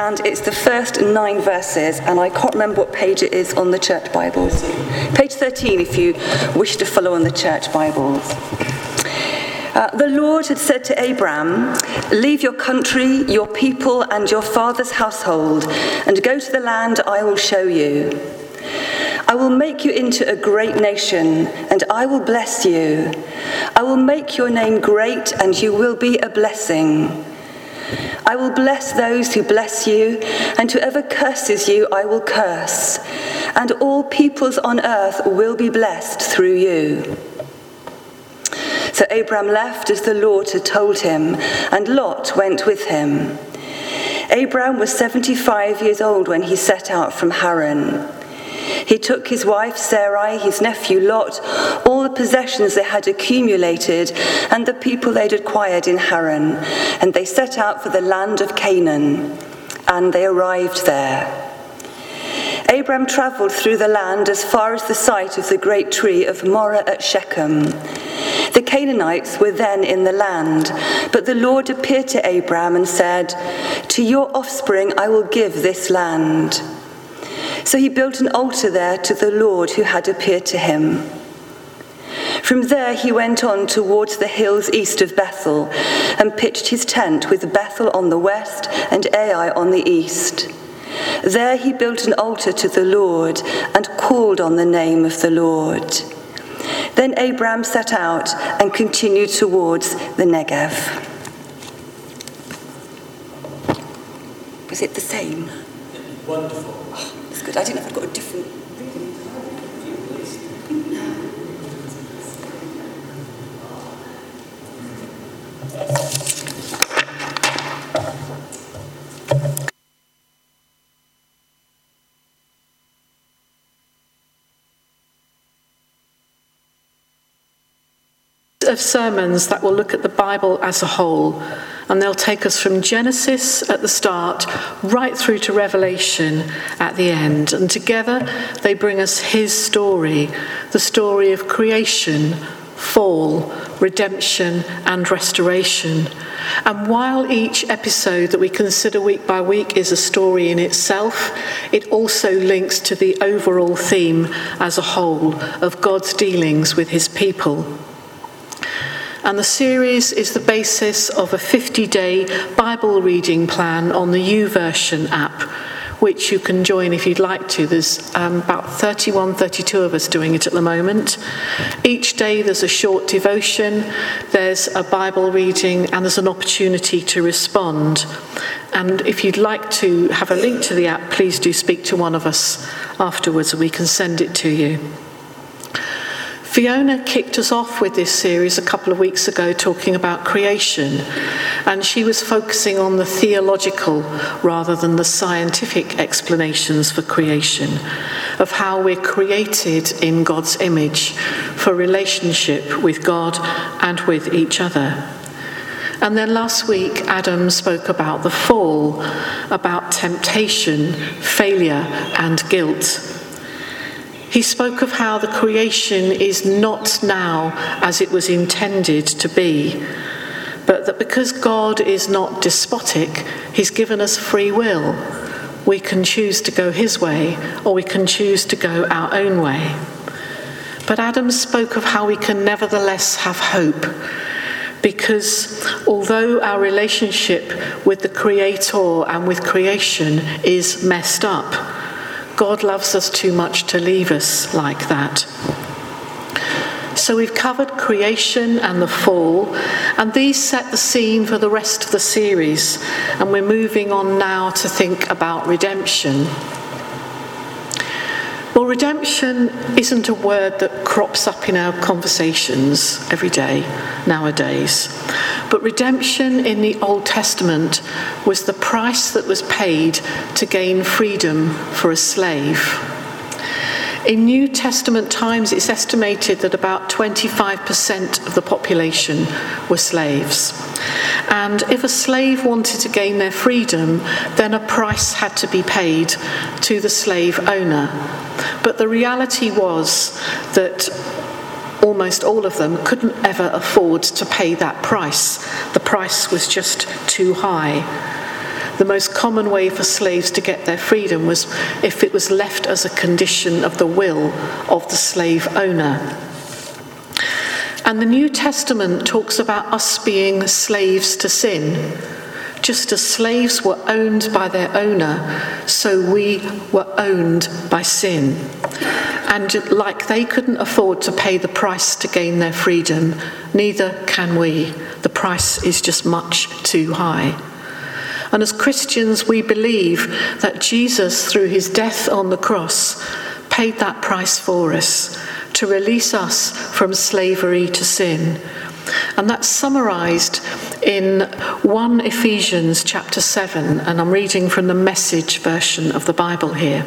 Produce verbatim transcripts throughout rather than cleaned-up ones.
and it's the first nine verses, and I can't remember what page it is on the church Bibles. Page thirteen, if you wish to follow on the church Bibles. Uh, the Lord had said to Abram, "Leave your country, your people, and your father's household, and go to the land I will show you. I will make you into a great nation, and I will bless you. I will make your name great, and you will be a blessing. I will bless those who bless you, and whoever curses you I will curse, and all peoples on earth will be blessed through you." So Abram left as the Lord had told him, and Lot went with him. Abram was seventy-five years old when he set out from Haran. He took his wife Sarai, his nephew Lot, all the possessions they had accumulated, and the people they'd acquired in Haran, and they set out for the land of Canaan, and they arrived there. Abram travelled through the land as far as the site of the great tree of Moreh at Shechem. The Canaanites were then in the land, but the Lord appeared to Abram and said, "To your offspring I will give this land." So he built an altar there to the Lord who had appeared to him. From there he went on towards the hills east of Bethel and pitched his tent with Bethel on the west and Ai on the east. There he built an altar to the Lord and called on the name of the Lord. Then Abram set out and continued towards the Negev. Was it the same? Wonderful. Oh, that's good. I didn't know if I'd got a different reading. Of sermons that will look at the Bible as a whole, and they'll take us from Genesis at the start right through to Revelation at the end, and together they bring us his story, the story of creation, fall, redemption and restoration. And while each episode that we consider week by week is a story in itself, it also links to the overall theme as a whole of God's dealings with his people. And the series is the basis of a fifty-day Bible reading plan on the YouVersion app, which you can join if you'd like to. There's um, about thirty-one, thirty-two of us doing it at the moment. Each day there's a short devotion, there's a Bible reading, and there's an opportunity to respond. And if you'd like to have a link to the app, please do speak to one of us afterwards and we can send it to you. Fiona kicked us off with this series a couple of weeks ago talking about creation, and she was focusing on the theological rather than the scientific explanations for creation, of how we're created in God's image for relationship with God and with each other. And then last week, Adam spoke about the fall, about temptation, failure, and guilt. He spoke of how the creation is not now as it was intended to be, but that because God is not despotic, he's given us free will. We can choose to go his way, or we can choose to go our own way. But Adam spoke of how we can nevertheless have hope, because although our relationship with the Creator and with creation is messed up, God loves us too much to leave us like that. So we've covered creation and the fall, and these set the scene for the rest of the series, and we're moving on now to think about redemption. Well, redemption isn't a word that crops up in our conversations every day nowadays. But redemption in the Old Testament was the price that was paid to gain freedom for a slave. In New Testament times, it's estimated that about twenty-five percent of the population were slaves. And if a slave wanted to gain their freedom, then a price had to be paid to the slave owner. But the reality was that almost all of them couldn't ever afford to pay that price. The price was just too high. the most common way for slaves to get their freedom was if it was left as a condition of the will of the slave owner. And the New Testament talks about us being slaves to sin. Just as slaves were owned by their owner, so we were owned by sin. And like they couldn't afford to pay the price to gain their freedom, neither can we. The price is just much too high. And as Christians, we believe that Jesus, through his death on the cross, paid that price for us to release us from slavery to sin. And that's summarised in First Ephesians chapter seven, and I'm reading from the Message version of the Bible here.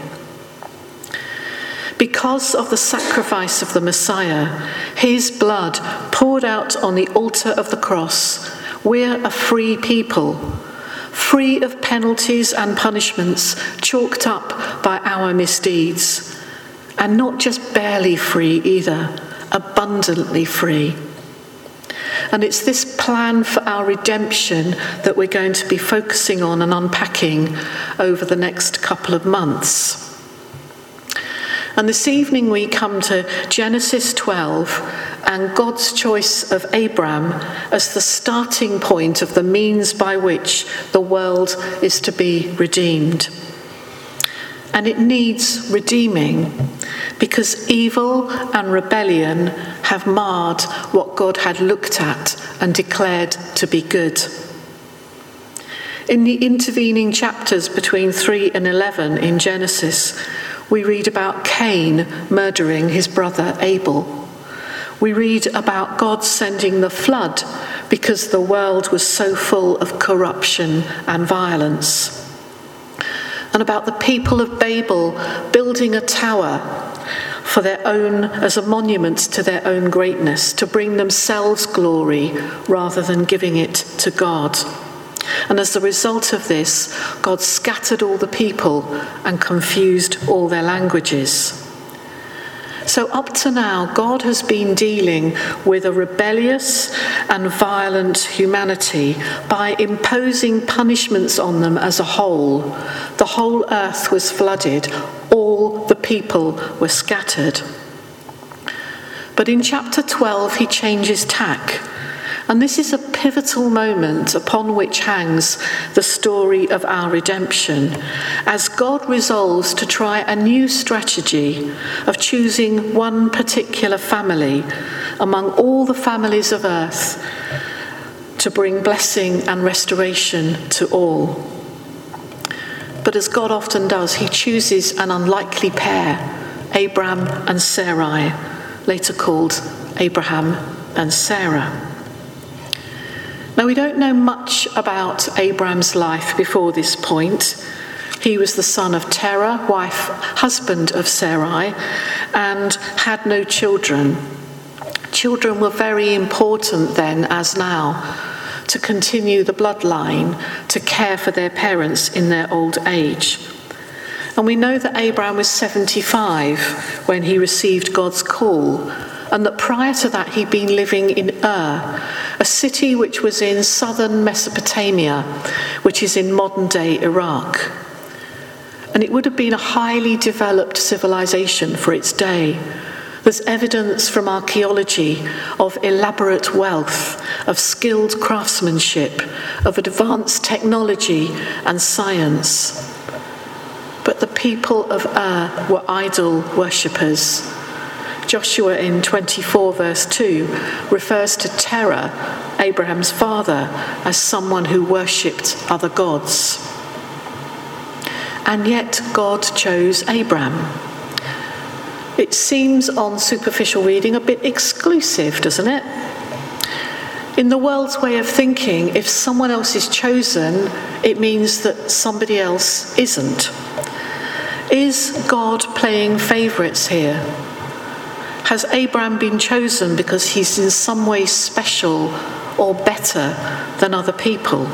Because of the sacrifice of the Messiah, his blood poured out on the altar of the cross, we're a free people, free of penalties and punishments chalked up by our misdeeds. And not just barely free either, abundantly free. And it's this plan for our redemption that we're going to be focusing on and unpacking over the next couple of months. And this evening we come to Genesis twelve and God's choice of Abram as the starting point of the means by which the world is to be redeemed. And it needs redeeming because evil and rebellion have marred what God had looked at and declared to be good. In the intervening chapters between three and eleven in Genesis, we read about Cain murdering his brother Abel. We read about God sending the flood because the world was so full of corruption and violence. And about the people of Babel building a tower for their own, as a monument to their own greatness, to bring themselves glory rather than giving it to God. And as a result of this, God scattered all the people and confused all their languages. So up to now, God has been dealing with a rebellious and violent humanity by imposing punishments on them as a whole. The whole earth was flooded. All the people were scattered. But in chapter twelve, he changes tack. And this is a pivotal moment upon which hangs the story of our redemption, as God resolves to try a new strategy of choosing one particular family among all the families of earth to bring blessing and restoration to all. But as God often does, he chooses an unlikely pair, Abram and Sarai, later called Abraham and Sarah. Now, we don't know much about Abram's life before this point. He was the son of Terah, wife, husband of Sarai, and had no children. Children were very important then, as now, to continue the bloodline, to care for their parents in their old age. And we know that Abram was seventy-five when he received God's call, and that prior to that he'd been living in Ur, a city which was in southern Mesopotamia, which is in modern-day Iraq. And it would have been a highly developed civilization for its day. There's evidence from archaeology of elaborate wealth, of skilled craftsmanship, of advanced technology and science. But the people of Ur were idol worshippers. Joshua in twenty-four verse two refers to Terah, Abraham's father, as someone who worshipped other gods. And yet God chose Abram. It seems on superficial reading a bit exclusive, doesn't it? In the world's way of thinking, if someone else is chosen, it means that somebody else isn't. Is God playing favourites here? Has Abram been chosen because he's in some way special or better than other people?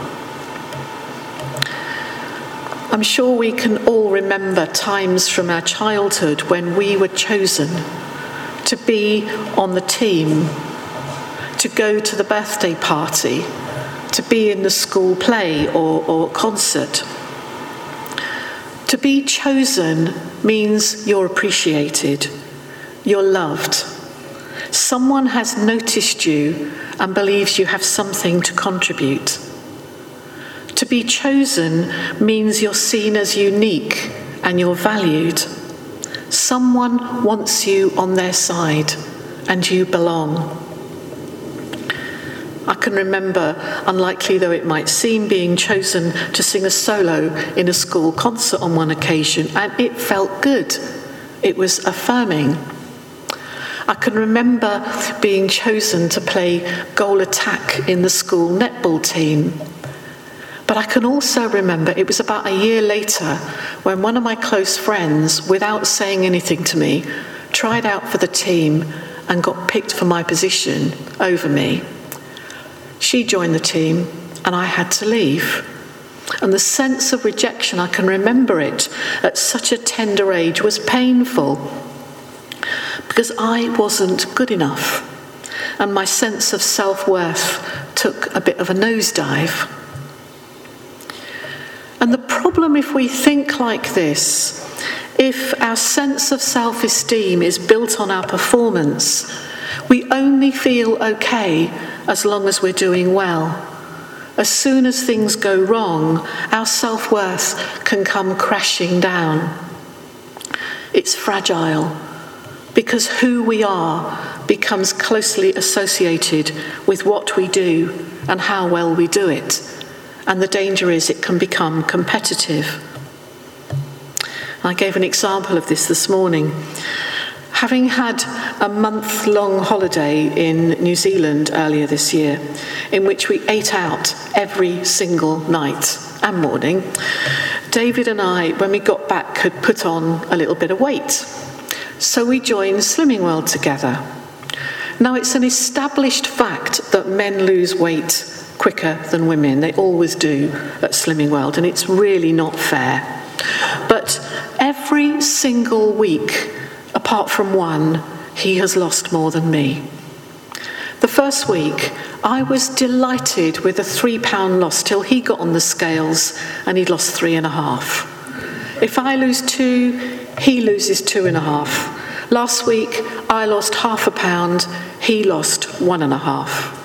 I'm sure we can all remember times from our childhood when we were chosen to be on the team, to go to the birthday party, to be in the school play or, or concert. To be chosen means you're appreciated, you're loved. Someone has noticed you and believes you have something to contribute. To be chosen means you're seen as unique and you're valued. Someone wants you on their side and you belong. I can remember, unlikely though it might seem, being chosen to sing a solo in a school concert on one occasion, and it felt good. It was affirming. I can remember being chosen to play goal attack in the school netball team. But I can also remember it was about a year later when one of my close friends, without saying anything to me, tried out for the team and got picked for my position over me. She joined the team and I had to leave. And the sense of rejection, I can remember it at such a tender age, was painful because I wasn't good enough and my sense of self-worth took a bit of a nosedive. And the problem, if we think like this, if our sense of self-esteem is built on our performance, we only feel okay as long as we're doing well. As soon as things go wrong, our self-worth can come crashing down. It's fragile because who we are becomes closely associated with what we do and how well we do it. And the danger is it can become competitive. I gave an example of this this morning. Having had a month-long holiday in New Zealand earlier this year, in which we ate out every single night and morning, David and I, when we got back, had put on a little bit of weight. So we joined Slimming World together. Now, it's an established fact that men lose weight quicker than women. They always do at Slimming World, and it's really not fair. But every single week, apart from one, he has lost more than me. The first week, I was delighted with a three pound loss till he got on the scales and he'd lost three and a half. If I lose two, he loses two and a half. Last week, I lost half a pound, he lost one and a half.